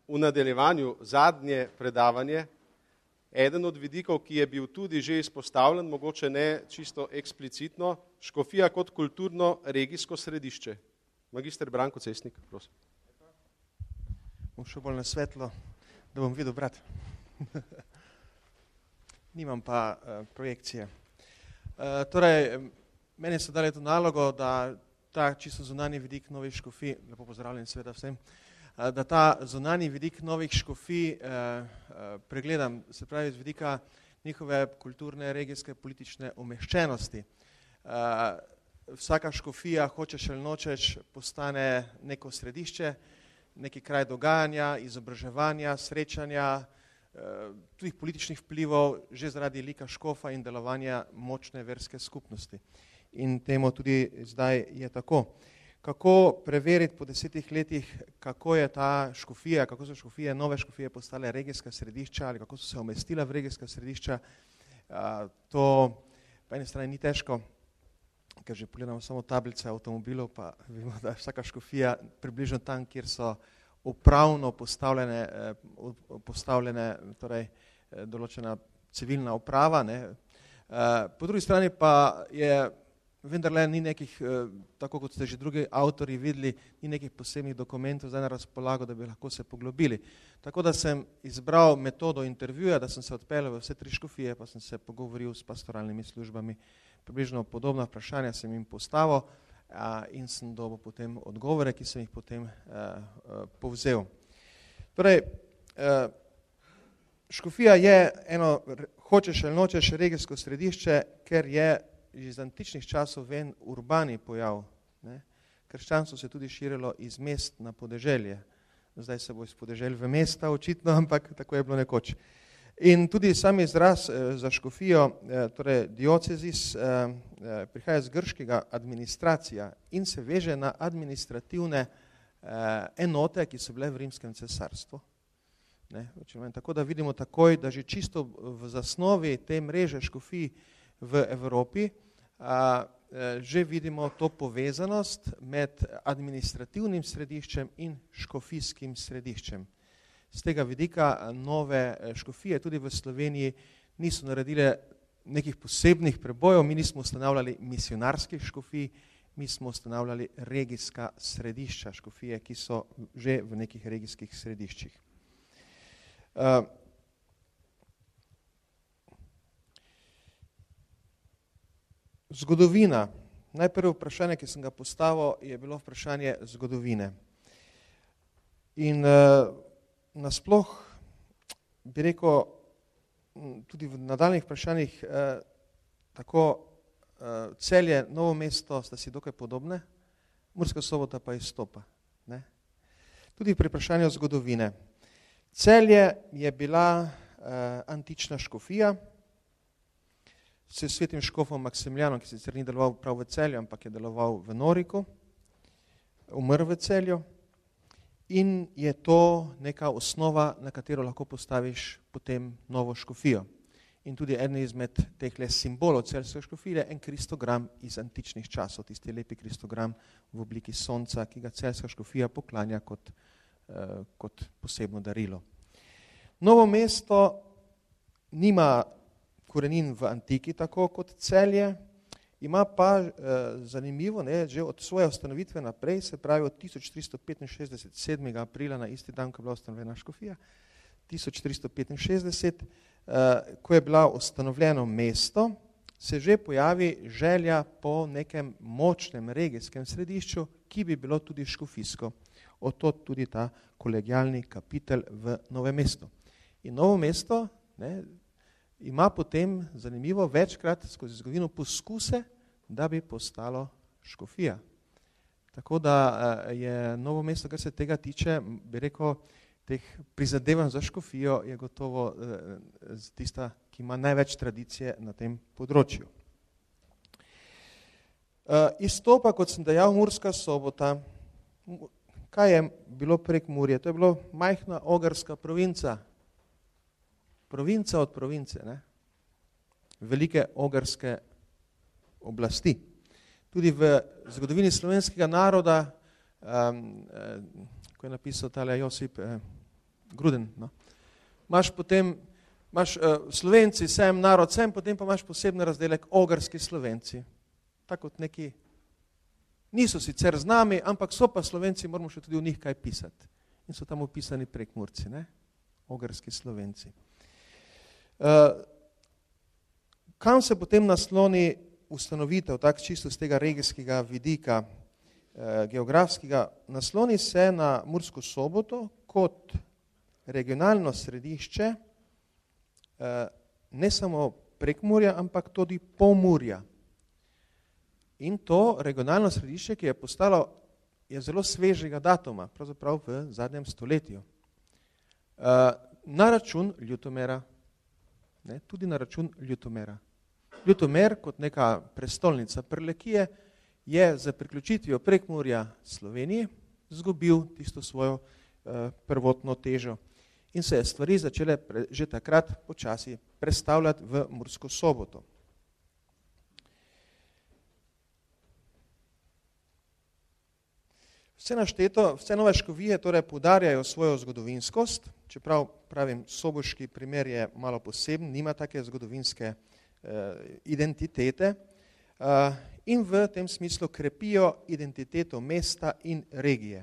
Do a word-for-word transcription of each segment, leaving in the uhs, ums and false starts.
v nadaljevanju zadnje predavanje, eden od vidikov, ki je bil tudi že izpostavljen, mogoče ne čisto eksplicitno, škofija kot kulturno regijsko središče. Magister Branko Cesnik, prosim. Bom šel bolj na svetlo, da bom videl brat. Nimam pa uh, projekcije. Uh, torej, meni so dali to nalogo, da ta čisto zunanji vidik novih škofij, lepo pozdravljen seveda vsem, uh, da ta zunanji vidik novih škofij uh, uh, pregledam, se pravi z vidika njihove kulturne, regijske, politične umeščenosti. Uh, vsaka škofija, hočeš ali nočeš, postane neko središče, neki kraj dogajanja, izobraževanja, srečanja, tudi političnih vplivov, že zaradi lika škofa in delovanja močne verske skupnosti. In temu tudi zdaj je tako. Kako preveriti po desetih letih, kako je ta škofija, kako so škofije, nove škofije postale regijska središča ali kako so se umestila v regijska središča, to po eni strani ni težko, ker že pogledamo samo tablice avtomobilov, pa vemo, da je vsaka škofija približno tam, kjer so upravno postavljene, postavljene torej, določena civilna uprava. Ne. Po drugi strani pa je vendarle ni nekih, tako kot ste že drugi avtori videli, ni nekih posebnih dokumentov zdaj na razpolago, da bi lahko se poglobili. Tako da sem izbral metodo intervjuja, da sem se odpeljal v vse tri škofije, pa sem se pogovoril s pastoralnimi službami. Približno podobna vprašanja sem jim postavil in sem dobil potem odgovore, ki sem jih potem povzel. Torej, škofija je eno, hočeš ali nočeš, regijsko središče, ker je že iz antičnih časov ven urbani pojav. Ne? Krščanstvo se tudi širilo iz mest na podeželje. Zdaj se bo iz podeželj v mesta očitno, ampak tako je bilo nekoč. In tudi sam izraz eh, za škofijo, eh, torej diocezis, eh, eh, prihaja z grškega administracija in se veže na administrativne eh, enote, ki so bile v rimskem cesarstvu. Ne, tako da vidimo takoj, da že čisto v zasnovi te mreže škofij v Evropi a, eh, že vidimo to povezanost med administrativnim središčem in škofijskim središčem. Z tega vidika nove škofije tudi v Sloveniji niso naredile nekih posebnih prebojev, mi nismo ustanavljali misionarskih škofij, mi smo ustanavljali regijska središča škofije, ki so že v nekih regijskih središčih. Uh, zgodovina. Najprvo vprašanje, ki sem ga postavil, je bilo vprašanje zgodovine. In uh, nasploh bi rekel, tudi v nadaljnih vprašanjih, eh, tako eh, Celje, Novo mesto sta si dokaj podobne, Murska Sobota pa izstopa. Ne? Tudi pri vprašanju zgodovine. Celje je bila eh, antična škofija s svetim škofom Maksimilijanom, ki sicer ni deloval prav v Celju, ampak je deloval v Noriku, umrl v Celju. In je to neka osnova, na katero lahko postaviš potem novo škofijo. In tudi eden izmed teh simbolov celjske škofije, en kristogram iz antičnih časov, tisti lepi kristogram v obliki sonca, ki ga celjska škofija poklanja kot, eh, kot posebno darilo. Novo mesto nima korenin v antiki, tako kot Celje, ima pa eh, zanimivo, ne, že od svoje ustanovitve naprej, se pravi od tisoč tristo petinšestdeset, sedmega aprila na isti dan, ko je bila ustanovljena škofija, tisoč tristo petinšestdeset, eh, ko je bila ustanovljeno mesto, se že pojavi želja po nekem močnem regijskem središču, ki bi bilo tudi škofijsko. Od tudi ta kolegialni kapitel v Novem mestu. In Novo mesto, ne, ima potem, zanimivo, večkrat skozi zgodovino poskuse, da bi postalo škofija. Tako da je Novo mesto, kar se tega tiče, bi rekel, teh prizadevanj za škofijo je gotovo tista, ki ima največ tradicije na tem področju. Izstopa, kot sem dejal, Murska Sobota. Kaj je bilo Prekmurje? To je bilo majhna ogrska provinca. Provinca od province, ne? Velike ogrske oblasti. Tudi v zgodovini slovenskega naroda, um, eh, ko je napisal tale Josip eh, Gruden. No. Imaš potem, imaš uh, Slovenci, sem, narod, sem, potem pa imaš posebno razdelek ogrski Slovenci. Tako kot neki, niso sicer z nami, ampak so pa Slovenci, moramo še tudi v njih kaj pisati. In so tam opisani Prekmurci, ne? Ogrski Slovenci. Uh, kam se potem nasloni ustanovitev, tak čisto z tega regijskega vidika, eh, geografskega, nasloni se na Mursko Soboto kot regionalno središče eh, ne samo Prekmurja, ampak tudi Pomurja. In to regionalno središče, ki je postalo, je zelo svežega datuma, pravzaprav v zadnjem stoletju. Eh, na račun Ljutomera, ne, tudi na račun Ljutomera. Ljutomer, kot neka prestolnica Prlekije, je za priključitvijo Prekmurja Sloveniji zgubil tisto svojo eh, prvotno težo in se je stvari začele pre, že takrat počasi prestavljati v Mursko Soboto. Vse našteto, vse nove škovije torej poudarjajo svojo zgodovinskost, čeprav pravim, soboški primer je malo poseben, nima take zgodovinske identitete in v tem smislu krepijo identiteto mesta in regije.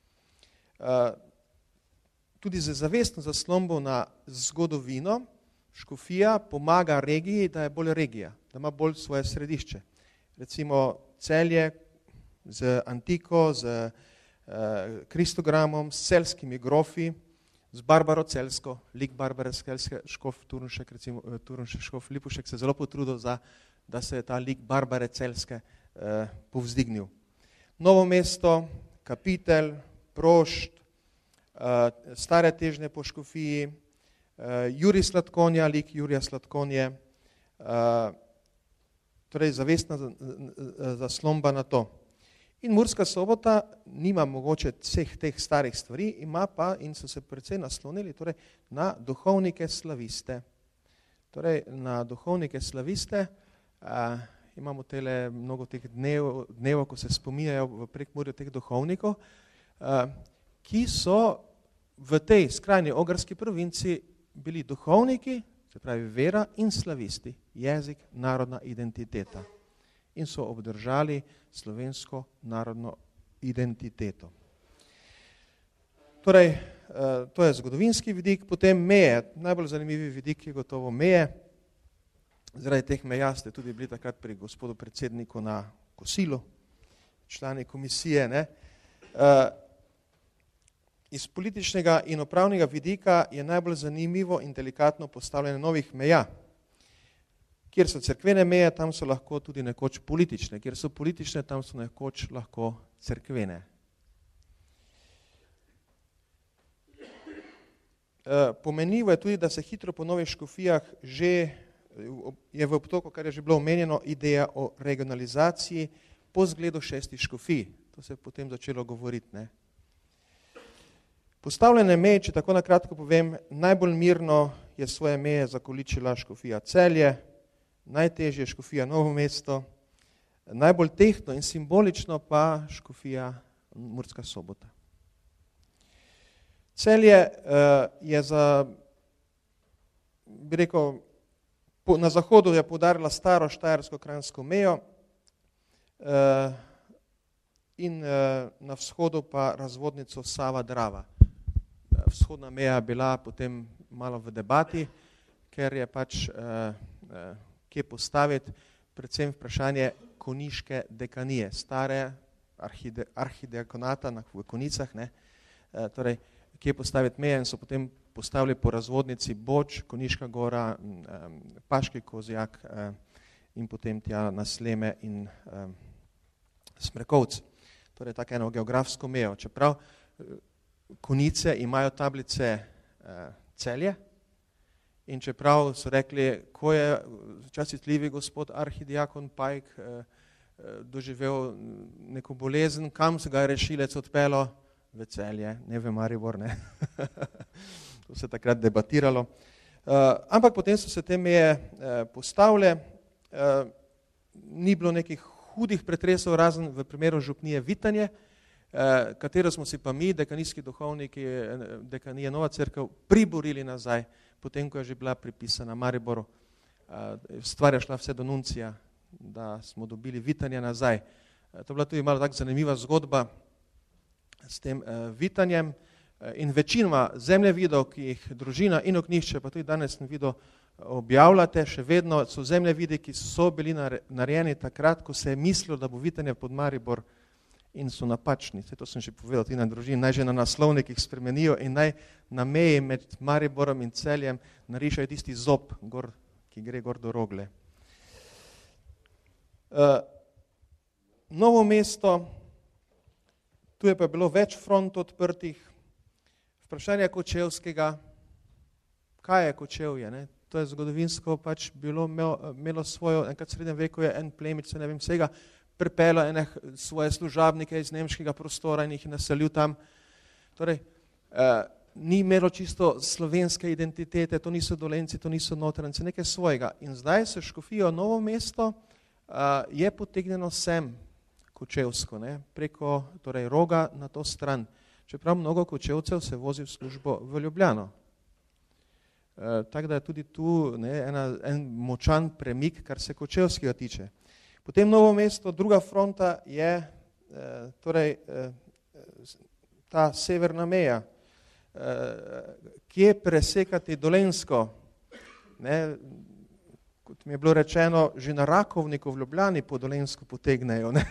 Tudi z zavestno zaslombo na zgodovino škofija pomaga regiji, da je bolj regija, da ima bolj svoje središče. Recimo Celje z antiko, z kristogramom, s celskimi grofi, z Barbaro Celsko, lik Barbare Celske, škof Turnšek, recimo Turnšek, škof Lipušek se zelo potrudil, za, da se je ta lik Barbare Celske eh, povzdignil. Novo mesto, Kapitelj, Prošt, eh, stare težnje po škofiji, eh, Jurij Sladkonja, lik Jurija Sladkonje, eh, torej zavestna zaslomba na to. In Murska Sobota nima mogoče vseh teh starih stvari, ima pa in so se precej naslonili torej, na duhovnike slaviste. Torej, na duhovnike slaviste a, imamo tele mnogo teh dnev, dnev, ko se spominjajo v Prekmurju teh duhovnikov, a, ki so v tej skrajni ogrski provinci bili duhovniki, se pravi vera in slavisti, jezik, narodna identiteta. In so obdržali slovensko narodno identiteto. Torej, to je zgodovinski vidik, potem meje. Najbolj zanimivi vidik je gotovo meje. Zaradi teh meja ste tudi bili takrat pri gospodu predsedniku na kosilu, člani komisije. Ne? Iz političnega in upravnega vidika je najbolj zanimivo in delikatno postavljanje novih meja. Kjer so cerkvene meje, tam so lahko tudi nekoč politične. Kjer so politične, tam so nekoč lahko cerkvene. E, pomenljivo je tudi, da se hitro po novih škofijah že je v obtoku, kar je že bilo omenjeno, ideja o regionalizaciji po zgledu šestih škofij. To se je potem začelo govoriti. Ne? Postavljene meje, če tako na kratko povem, najbolj mirno je svoje meje zakoličila škofija Celje, najtežje škofija Novo mesto, najbolj tehtno in simbolično pa škofija Murska Sobota. Celje uh, je za, bi rekel, po, na zahodu je poudarila staro štajersko-kranjsko mejo uh, in uh, na vzhodu pa razvodnico Sava-Drava. Vzhodna meja je bila potem malo v debati, ker je pač uh, uh, kje postaviti predvsem vprašanje konjiške dekanije, stare arhide, arhideakonata na, v Konicah, ne, e, torej, kje postaviti meje in so potem postavili po razvodnici Boč, Konjiška gora, e, Paški Kozjak e, in potem tja na Sleme in e, Smrekovc. Torej, tako eno geografsko mejo. Čeprav Konjice imajo tablice e, Celje, in čeprav so rekli, ko je častitljivi gospod arhidiakon Pajk eh, doživel neko bolezen, kam se ga je rešilec odpelo? V Celje, ne v Maribor, ne. To se takrat debatiralo. Uh, ampak potem so se te meje uh, postavile, uh, ni bilo nekih hudih pretresov, razen v primeru župnije Vitanje, uh, katero smo si pa mi, dekanijski duhovniki, dekanije Nova Cerkev, priborili nazaj, potem, ko je že bila pripisana Mariboru. Stvar je šla vse do nuncija, da smo dobili Vitanje nazaj. To je bila tudi malo tako zanimiva zgodba s tem Vitanjem in večinoma zemljevidov, ki jih družina in ognjišče, pa tudi danes sem videl, objavljate, še vedno so zemljevidi, ki so bili narejeni takrat, ko se je mislilo, da bo Vitanje pod Maribor, in so napačni. To sem že povedal tudi na družini, naj že na naslovnikih spremenijo in naj na meji med Mariborom in Celjem narišajo tisti zob, gor, ki gre gor do Rogle. Uh, Novo mesto, tu je pa bilo več front odprtih. Vprašanje Kočevskega, kaj je Kočevje? Ne? To je zgodovinsko pač bilo imelo svojo, enkrat v srednjem veku je en plemič, se ne vem vsega, pripelo ene svoje služabnike iz nemškega prostora in jih naselil tam. Torej, eh, ni imelo čisto slovenske identitete, to niso Dolenci, to niso Notranjci, nekaj svojega. In zdaj se škofijo Novo mesto, eh, je potegnjeno sem Kočevsko, ne, preko torej, Roga na to stran. Čeprav mnogo Kočevcev se vozi v službo v Ljubljano. E, tako da je tudi tu ne, ena, en močan premik, kar se Kočevskega tiče. Potem Novo mesto, druga fronta je e, torej, e, ta severna meja, e, kje presekati Dolenjsko. Ne, kot mi je bilo rečeno, že na Rakovniku v Ljubljani po Dolenjsko potegnejo. Ne?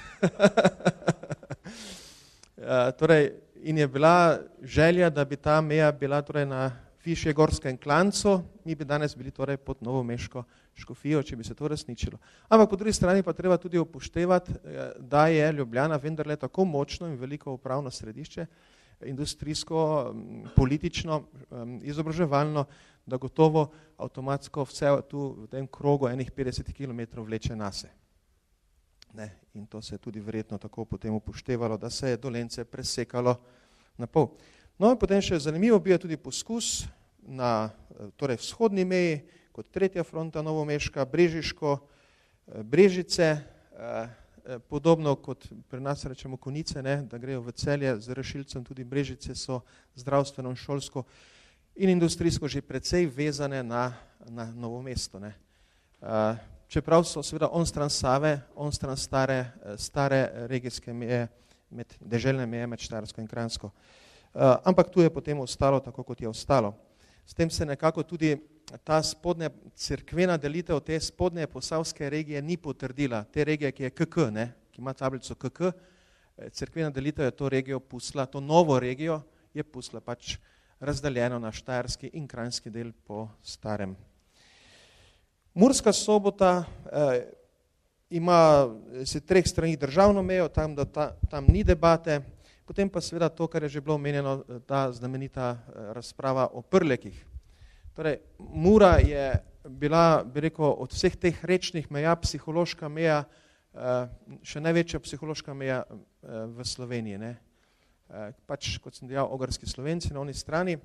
e, torej, in je bila želja, da bi ta meja bila torej na Višjegorskem klancu, mi bi danes bili torej pod Novomeško škofijo, če bi se to resničilo. Ampak po drugi strani pa treba tudi upoštevati, da je Ljubljana vendarle tako močno in veliko upravno središče, industrijsko, politično, izobraževalno, da gotovo avtomatsko vse tu v tem krogu enih petdeset kilometrov vleče nase. Ne, in to se je tudi verjetno tako potem upoštevalo, da se je Dolence presekalo na pol. No in potem še zanimivo bil tudi poskus na torej vzhodni meji, kot tretja fronta Novomeška, Brežiško, Brežice, podobno kot pri nas rečemo Konice, ne, da grejo v Celje z rešilcem, tudi Brežice so zdravstveno in šolsko in industrijsko že precej vezane na, na Novo mesto. Ne. Čeprav so seveda on stran Save, on stran stare, stare regijske meje, med deželne meje med Štajersko in Kranjsko. Uh, ampak tu je potem ostalo tako, kot je ostalo. S tem se nekako tudi ta spodnja cerkvena delitev te spodnje posavske regije ni potrdila. Te regije, ki je K K, ne, ki ima tablico K K, cerkvena delitev je to regijo pustila, to novo regijo je pustila pač razdaljeno na štajerski in kranjski del po starem. Murska Sobota eh, ima se treh strani državno mejo, tam, da ta, tam ni debate, potem pa seveda to, kar je že bilo omenjeno, ta znamenita razprava o Prlekih. Torej, Mura je bila, bi rekel, od vseh teh rečnih meja psihološka meja, še največja psihološka meja v Sloveniji. Ne? Pač, kot sem dejal, ogrski Slovenci na oni strani.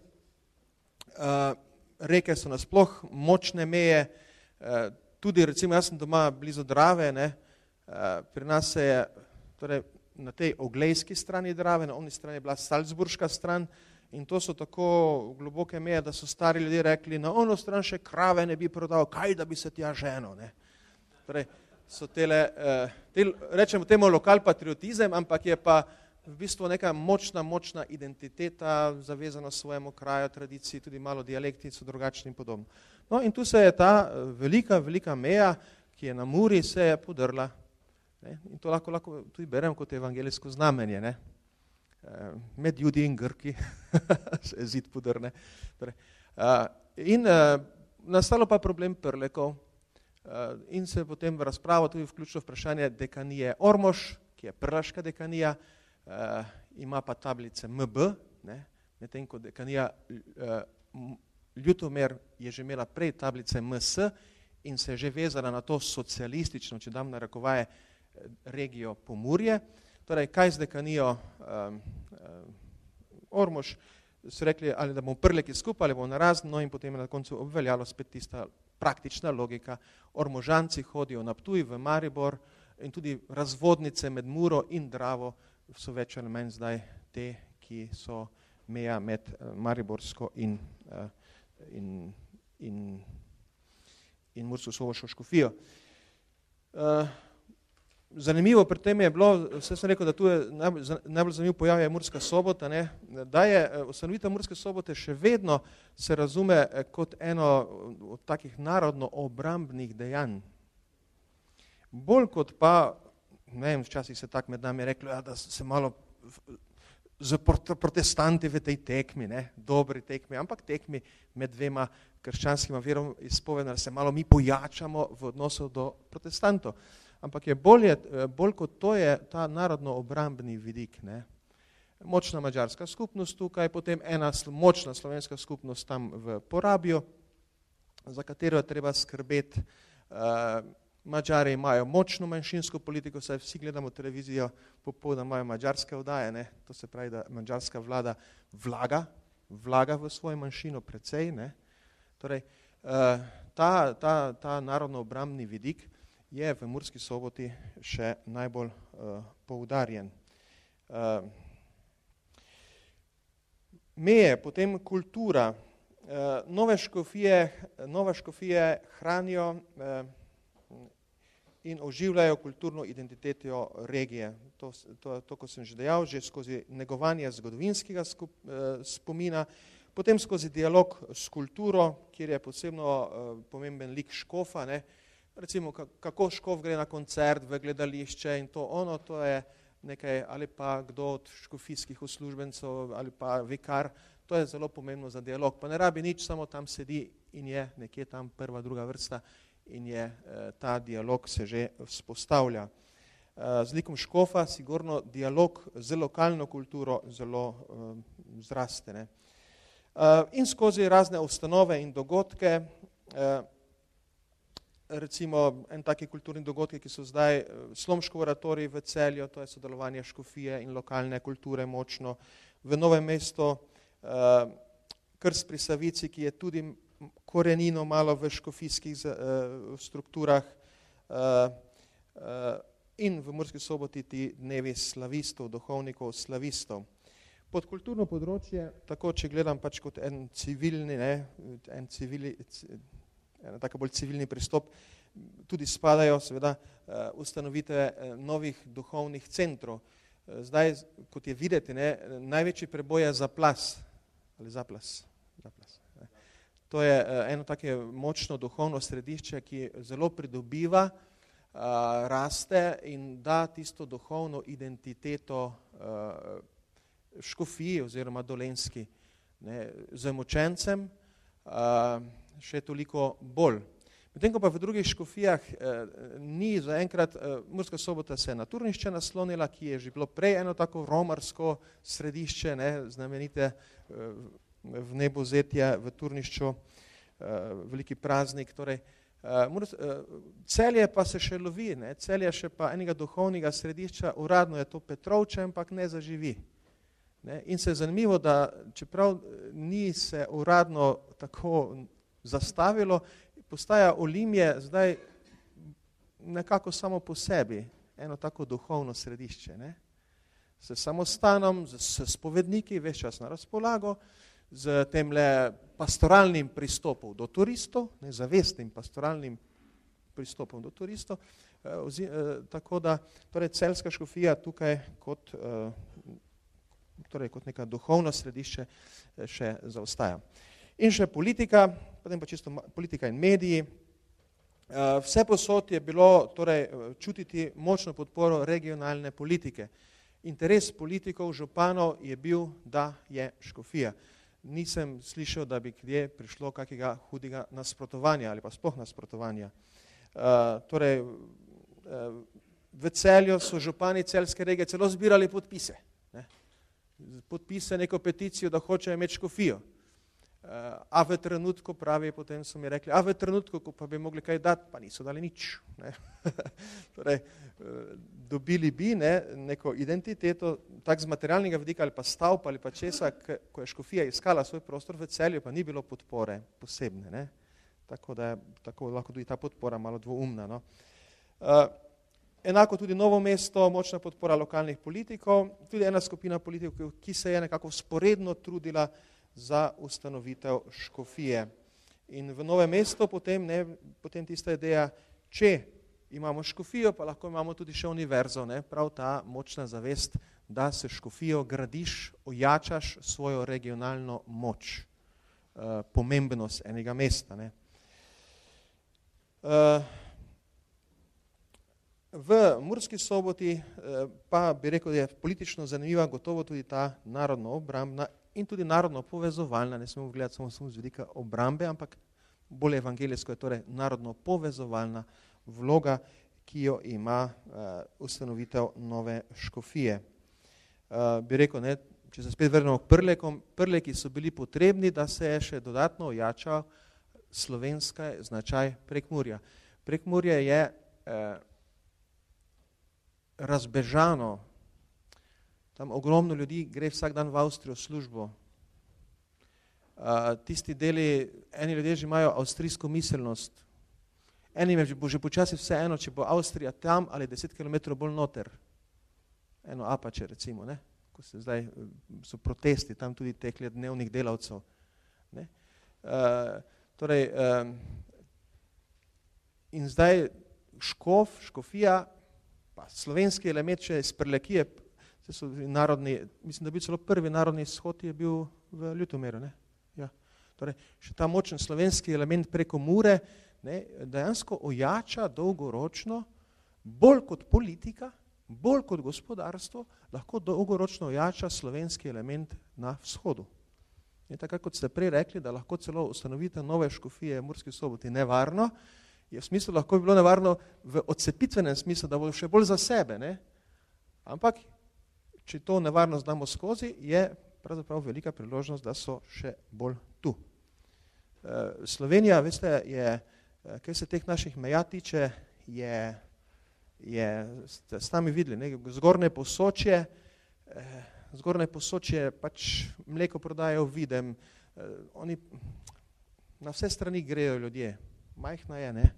Reke so nasploh močne meje, tudi recimo jaz sem doma blizu Drave, ne? Pri nas se je, torej, na tej oglejski strani Drave, na oni strani je bila Salzburška stran in to so tako globoke meje, da so stari ljudje rekli, na ono stran še krave ne bi prodal, kaj da bi se tja ženo. Ne? Torej, so tele, tel, rečemo temu lokal patriotizem, ampak je pa v bistvu neka močna, močna identiteta, zavezana svojemu kraju, tradiciji, tudi malo dialekti so drugačni in podobno. No in tu se je ta velika, velika meja, ki je na Muri, se je podrla. Ne? In to lahko, lahko tudi berem kot evangelijsko znamenje. Ne? Med Judi in Grki se je zid podrne. Torej, in nastalo pa problem Prlekov in se potem v razpravo tudi vključilo vprašanje dekanije Ormož, ki je prlaška dekanija, ima pa tablice M B, ne? Medtem ko dekanija Ljutomer je že imela prej tablice M S in se je že vezala na to socialistično, če dam narekovaje, regijo Pomurje. Torej, kaj z dekanijo um, um, Ormož, so rekli, ali da bomo Prleki skupaj, ali bomo narazno, no in potem je na koncu obveljalo spet tista praktična logika. Ormožanci hodijo na Ptuj, v Maribor in tudi razvodnice med Muro in Dravo so več ali manj zdaj te, ki so meja med mariborsko in, in, in, in mursko-soboško škofijo. Zanimivo pri tem je bilo, vse sem rekel, da tu je najbolj, najbolj zanimiv pojav je Murska Sobota, ne, da je ustanovitev Murske Sobote še vedno se razume kot eno od takih narodno obrambnih dejanj. Bolj kot pa, ne vem, včasih se tak med nami reklo, ja, da se malo za protestanti v tej tekmi, ne, dobri tekmi, ampak tekmi med dvema krščanskima verom izpovedano, da se malo mi pojačamo v odnosu do protestantov. Ampak je bolje, bolj kot to je ta narodno obrambni vidik. Ne. Močna mađarska skupnost tukaj, potem ena močna slovenska skupnost tam v Porabju, za katero je treba skrbeti. Mađari imajo močno manjšinsko politiko, saj vsi gledamo televizijo, popoldan imajo mađarske oddaje, ne. To se pravi, da mađarska vlada vlaga, vlaga v svojo manjšino precej. Ne. Torej, ta, ta, ta narodno obrambni vidik je v Murski Soboti še najbolj uh, poudarjen. Uh, meje, potem kultura. Uh, nove škofije, nove škofije hranijo uh, in oživljajo kulturno identiteto regije. To, to, to, ko sem že dejal, že skozi negovanje zgodovinskega skup, uh, spomina, potem skozi dialog s kulturo, kjer je posebno uh, pomemben lik škofa, ne. Recimo, kako škof gre na koncert, v gledališče in to ono, to je nekaj, ali pa kdo od škofijskih uslužbencev, ali pa vikar, to je zelo pomembno za dialog. Pa ne rabi nič, samo tam sedi in je nekje tam prva, druga vrsta in je ta dialog se že vzpostavlja. Z likom škofa sigurno dialog z lokalno kulturo zelo zraste. Ne. In skozi razne ustanove in dogodke, recimo en taki kulturni dogodki, ki so zdaj Slomško oratorij v Celju, to je sodelovanje škofije in lokalne kulture močno, v Novem mestu Krst pri Savici, ki je tudi korenino malo v škofijskih strukturah, in v Murski Soboti ti dnevi slavistov, duhovnikov, slavistov. Pod kulturno področje, tako če gledam pač kot en civilni, ne, en civili, ena tako bolj civilni pristop, tudi spadajo seveda ustanovitve novih duhovnih centrov. Zdaj, kot je videti, ne, največji preboj je Zaplas, ali Zaplas, Zaplas. To je eno tako močno duhovno središče, ki zelo pridobiva, raste in da tisto duhovno identiteto škofiji oziroma Dolenjski, ne, z močencem, še toliko bolj. Medtem ko pa v drugih škofijah eh, ni zaenkrat, eh, Murska Sobota se je na Turnišče naslonila, ki je že bilo prej eno tako romarsko središče, ne, znamenite eh, v nebozetje v Turnišču, eh, veliki praznik. Torej, eh, Murs, eh, Celje pa se še lovi, ne, Celje še pa enega duhovnega središča, uradno je to Petrovče, ampak ne zaživi. Ne, in se je zanimivo, da čeprav ni se uradno tako zastavilo, postaja Olimje zdaj nekako samo po sebi, eno tako duhovno središče. Ne? S samostanom, s spovedniki, ves čas na razpolago, z temle pastoralnim pristopom do turistov, ne, zavestnim pastoralnim pristopom do turistov, eh, ozi, eh, tako da torej Celjska škofija tukaj kot, eh, torej kot neka duhovno središče eh, še zaostaja. In še politika, potem pa čisto politika in mediji. Vse posod je bilo torej, čutiti močno podporo regionalne politike. Interes politikov, županov je bil, da je škofija. Nisem slišal, da bi kdje prišlo kakega hudega nasprotovanja ali pa sploh nasprotovanja. Torej, v Celju so župani celjske regije celo zbirali podpise. Ne? Podpise neko peticijo, da hočejo imeti škofijo. A v trenutku, pravi, potem so mi rekli, a v trenutku, ko pa bi mogli kaj dati, pa niso dali nič. Ne? Torej, dobili bi ne, neko identiteto, tak z materialnega vidika ali pa stavb ali pa česa, ko je škofija iskala svoj prostor v Celju, pa ni bilo podpore posebne. Ne? Tako da je tako lahko tudi ta podpora malo dvoumna. No? Enako tudi Novo mesto, močna podpora lokalnih politikov, tudi ena skupina politikov, ki se je nekako sporedno trudila za ustanovitev škofije. In v Novem mestu potem, ne, potem tista ideja, če imamo škofijo, pa lahko imamo tudi še univerzo, ne, prav ta močna zavest, da se škofijo gradiš, ojačaš svojo regionalno moč, uh, pomembnost enega mesta. Ne. Uh, v Murski Soboti uh, pa bi rekel, da je politično zanimiva gotovo tudi ta narodno obrambna in tudi narodno povezovalna, ne smemo gledati samo, samo z vidika obrambe, ampak bolj evangelijsko je torej narodno povezovalna vloga, ki jo ima uh, ustanovitev nove škofije. Uh, bi rekel, ne, če se spet vrnemo k prlekom, prleki so bili potrebni, da se je še dodatno ojačal slovenski značaj Prekmurja. Prekmurje je eh, razbežano, tam ogromno ljudi gre vsak dan v Avstrijo službo. Uh, tisti deli, eni ljudje že imajo avstrijsko miselnost, enim je bo že počasi vse eno, če bo Avstrija tam ali deset kilometrov bolj noter. Eno Apače recimo, ne? Ko se zdaj so protesti, tam tudi tekli dnevnih delavcev. Ne? Uh, torej, um, in zdaj škof, škofija, pa slovenski element, če iz Prlekije, se so narodni, mislim, da bi celo prvi narodni shod je bil v Ljutomeru, ne? Ja. Torej, še ta močen slovenski element preko Mure, ne, dejansko ojača dolgoročno, bolj kot politika, bolj kot gospodarstvo, lahko dolgoročno ojača slovenski element na vzhodu. In tako kot ste prej rekli, da lahko celo ustanovite nove škofije v Murski Soboti nevarno, je v smislu lahko bi bilo nevarno v odcepitvenem smislu, da bo še bolj za sebe, ne? Ampak, če to nevarnost damo skozi, je pravzaprav velika priložnost, da so še bolj tu. Slovenija, veste, je, kaj se teh naših meja tiče, je, je ste s nami videli, ne? Zgornje Posočje, zgornje Posočje pač mleko prodajajo Videm, oni na vse strani grejo ljudje, majhna je, ne.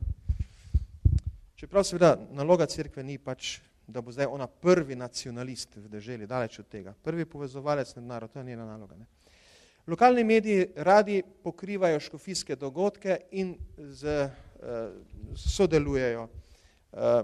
Čeprav seveda naloga cerkve ni pač, da bo zdaj ona prvi nacionalist v deželi, daleč od tega. Prvi povezovalec med narod, to je njena naloga, ne. Lokalni mediji radi pokrivajo škofijske dogodke in z, uh, sodelujejo. Uh,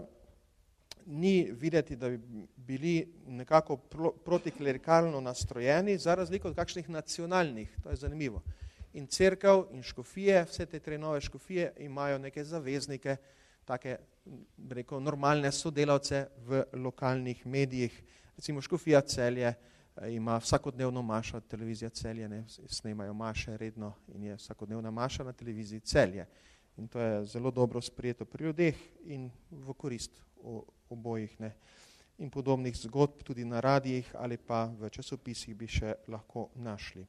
ni videti, da bi bili nekako pro, protiklerikalno nastrojeni, za razliko od kakšnih nacionalnih, to je zanimivo. In cerkev in škofije, vse te tri nove škofije imajo neke zaveznike, take, rekel, normalne sodelavce v lokalnih medijih. Recimo škofija Celje ima vsakodnevno mašo, televizija Celje, ne, snemajo maše redno in je vsakodnevna maša na televiziji Celje. In to je zelo dobro sprejeto pri ljudeh in v korist obojih, ne. In podobnih zgodb tudi na radijih ali pa v časopisih bi še lahko našli.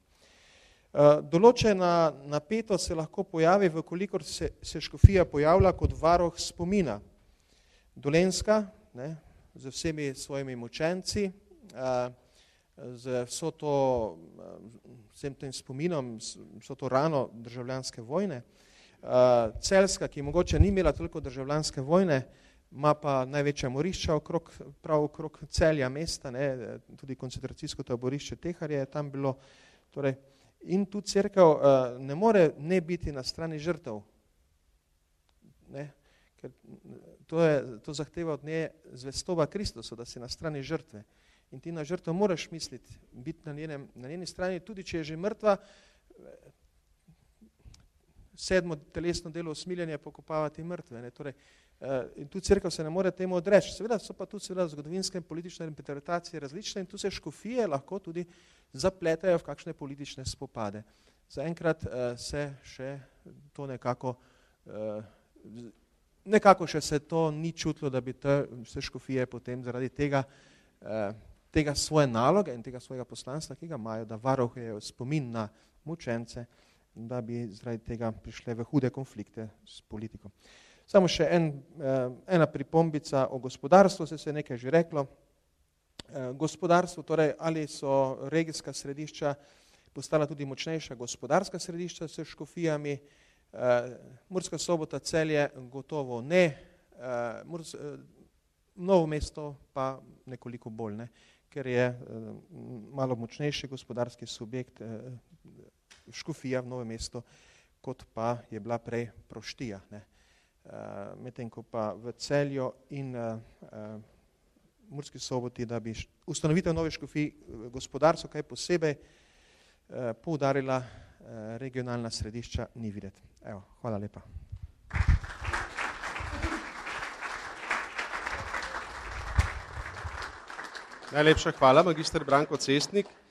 Določena napetost se lahko pojavi, vkolikor se, se škofija pojavlja kot varuh spomina. Dolenjska, ne, z vsemi svojimi mučenci, z vso to, vsem tem spominom, vso to rano državljanske vojne. Celjska, ki mogoče ni imela toliko državljanske vojne, ima pa največja morišča okrog, prav okrog Celja mesta, ne, tudi koncentracijsko taborišče Teharje je tam bilo. Torej, in tu cerkev uh, ne more ne biti na strani žrtev, ne, ker to, je, to zahteva od nje zvestoba Kristusu, da si na strani žrtve. In ti na žrtvo moraš misliti, biti na, njenem, na njeni strani, tudi če je že mrtva, sedmo telesno delo usmiljenja pokopavati mrtve. Ne, torej, uh, in tu cerkev se ne more temu odreči. Seveda so pa tu seveda zgodovinske in politične interpretacije različne in tu se škofije lahko tudi zapletajo v kakšne politične spopade. Zaenkrat uh, se še to nekako, uh, nekako še se to ni čutilo, da bi te vse škofije potem zaradi tega, uh, tega svoje naloge in tega svojega poslanstva, ki ga imajo, da varujejo spomin na mučence, da bi zaradi tega prišle v hude konflikte s politiko. Samo še en, uh, ena pripombica o gospodarstvu, se se nekaj že reklo. Gospodarstvo, torej ali so regijska središča postala tudi močnejša gospodarska središča s škofijami. Murska Sobota, Celje gotovo ne. Novo mesto pa nekoliko bolj, ne? Ker je malo močnejši gospodarski subjekt Škofija v Novem mestu, kot pa je bila prej Proštija. Ne? Medtem ko pa v Celju in Murski Soboti, da bi ustanovitev Nove Škofij gospodarstvo kaj posebej poudarila regionalna središča, ni videti. Evo, hvala lepa. Najlepša hvala, magister Branko Cestnik.